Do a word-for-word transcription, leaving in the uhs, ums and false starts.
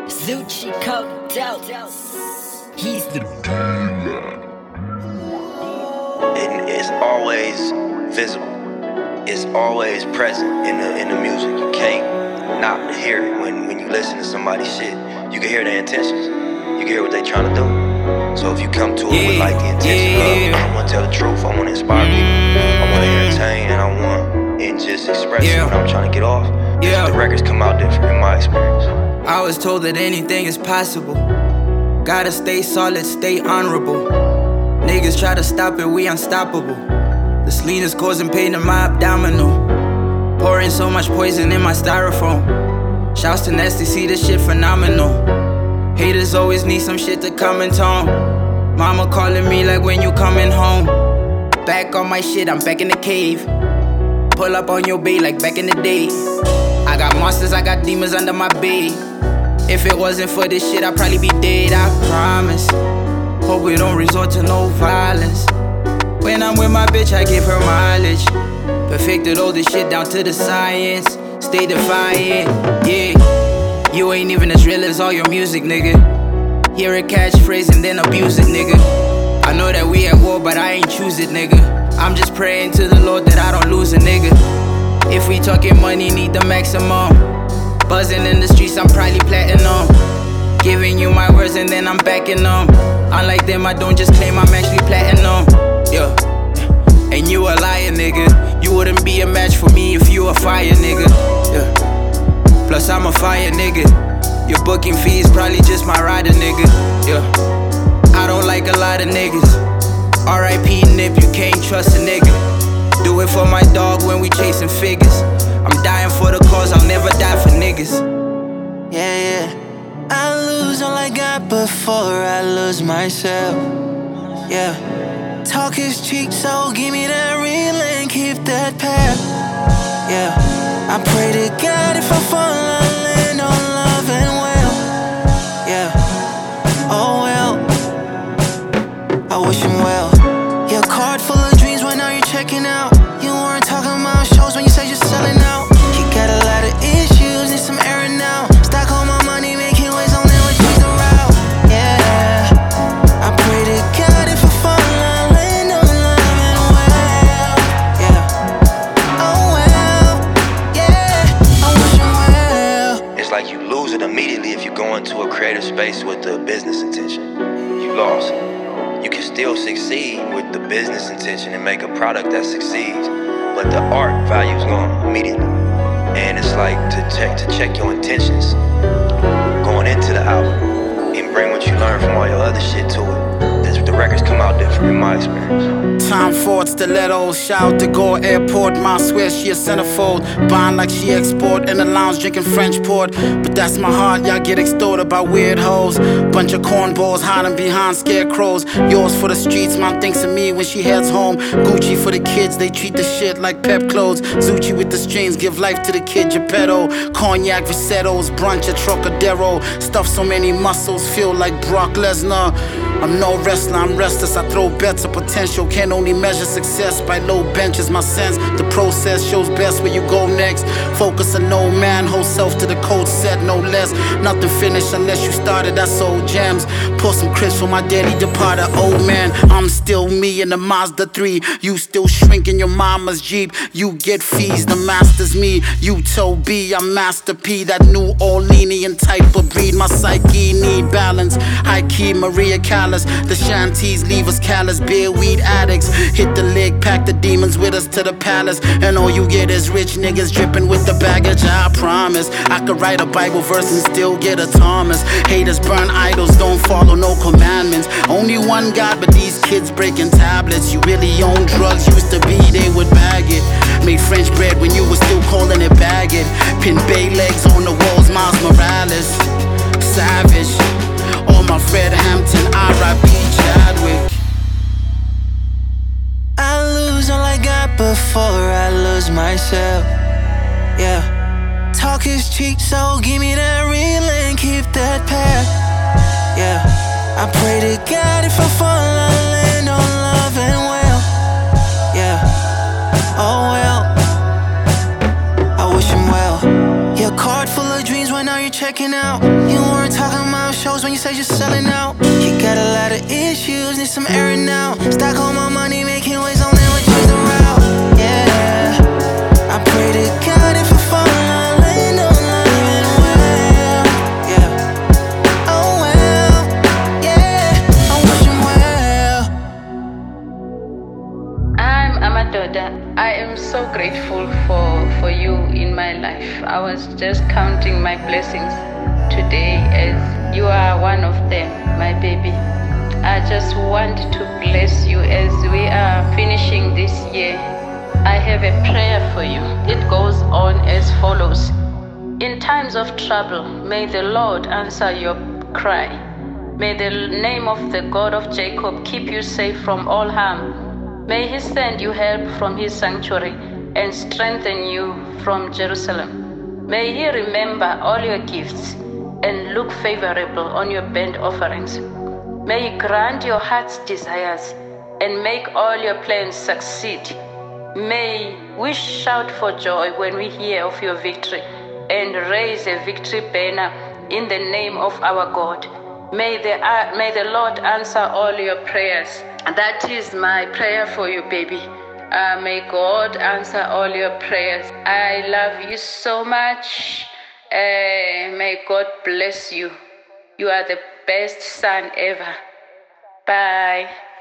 Zucci coked out. He's the dealer. It, it's always visible. It's always present in the in the music. You can't not hear it when, when you listen to somebody's shit. You can hear their intentions. You can hear what they're trying to do. So if you come to it yeah, with like the intention yeah. of I want to tell the truth, I want to inspire people, I want to entertain, and I want it just express yeah. what I'm trying to get off. Yeah. The records come out different in my experience. I was told that anything is possible. Gotta stay solid, stay honorable. Niggas try to stop it, we unstoppable. This lean is causing pain in my abdominal. Pouring so much poison in my styrofoam. Shouts to Nasty, see this shit phenomenal. Haters always need some shit to comment on. Mama calling me like when you coming home. Back on my shit, I'm back in the cave. Pull up on your bay like back in the day. I got monsters, I got demons under my bed. If it wasn't for this shit, I'd probably be dead, I promise. Hope we don't resort to no violence. When I'm with my bitch, I give her mileage. Perfected all this shit down to the science. Stay defiant, yeah. You ain't even as real as all your music, nigga. Hear a catchphrase and then abuse it, nigga. I know that we at war, but I ain't choose it, nigga. I'm just praying to the Lord that I don't lose a nigga. If we talking money, need the maximum. Buzzing in the streets, I'm probably platinum. Giving you my words and then I'm backing them. Unlike them, I don't just claim I'm actually platinum. Yeah. And you a liar, nigga. You wouldn't be a match for me if you a fire, nigga. Yeah. Plus I'm a fire, nigga. Your booking fee is probably just my rider, nigga. Yeah. I don't like a lot of niggas. R I P Nip, you can't trust a nigga. Do it for my dog when we chasing figures. I'm dying for the cause, I'll never die for niggas. Yeah, yeah. I lose all I got before I lose myself. Yeah. Talk is cheap, so give me that real and keep that path. Yeah. I pray to God if I fall, I'll land on love and well. Yeah. Oh well. I wish him well. Your card full of dreams, when are you checking out? You weren't talking about shows when you said you're selling out. You got a lot of issues, need some airing out. Stock all my money, making waves, I'll never change the route. Yeah, I pray to God if I fall, I'll land on love and well. Yeah, oh well, yeah, I wish him well. It's like you lose it immediately if you go into a creative space with the business intention. You lost. You can still succeed with the business intention and make a product that succeeds, but the art value's gone immediately. And it's like to check to check your intentions going into the album and bring what you learned from all your other shit to it. The records come out different in my experience. Time Ford, stilettos, shout to go airport. My swear she a centerfold, bond like she export. In the lounge drinking French port. But that's my heart, y'all get extorted by weird hoes. Bunch of cornballs hiding behind scarecrows. Yours for the streets, mom thinks of me when she heads home. Gucci for the kids, they treat the shit like pep clothes. Zucci with the strings, give life to the kid Geppetto. Cognac, Risettos, brunch at Trocadero. Stuff so many muscles, feel like Brock Lesnar. I'm no wrestler, I'm restless, I throw bets of potential. Can only measure success by low benches. My sense, the process shows best where you go next. Focus on no man, whole self to the code set, no less. Nothing finished unless you started, that's old gems. Pour some crisps for my daddy departed old man. I'm still me in the Mazda three. You still shrink in your mama's Jeep. You get fees, the master's me. You Toby, I'm Master P. That New Orleanian type of breed. My psyche need balance. High key Maria Callas. The shanties leave us callous, beer weed addicts. Hit the leg, pack the demons with us to the palace. And all you get is rich niggas dripping with the baggage. I promise I could write a Bible verse and still get a Thomas. Haters burn idols, don't follow no commandments. Only one God, but these kids breaking tablets. You really own drugs, used to be, they would bag it. Made French bread when you were still calling it baggage. Pin bay legs on the walls, Miles Morales. Savage. All my Fred Hampton, R I P Chadwick. I lose all I got before I lose myself. Yeah. Talk is cheap, so give me that real and keep that path. Yeah. I pray to God if I fall, I'll land on love and well. Yeah. Oh well. I wish him well. Your card full of dreams, when are you checking out. You weren't talking about shows when you said you're selling out. You got a lot of issues, need some airing out. Stock all my money, making waves, don't ever change the route. Yeah, I pray to God if I fall, I'll land on living well. Yeah, oh well, yeah, I wish him well. I'm Amadoda. I am so grateful for, for you in my life. I was just counting my blessings today as you are one of them, my baby. I just want to bless you as we are finishing this year. I have a prayer for you. It goes on as follows. In times of trouble, may the Lord answer your cry. May the name of the God of Jacob keep you safe from all harm. May he send you help from his sanctuary and strengthen you from Jerusalem. May he remember all your gifts and look favorable on your burnt offerings. May he grant your heart's desires and make all your plans succeed. May we shout for joy when we hear of your victory and raise a victory banner in the name of our God. May the, uh, may the Lord answer all your prayers. That is my prayer for you, baby. Uh, may God answer all your prayers. I love you so much. Uh, may God bless you. You are the best son ever. Bye.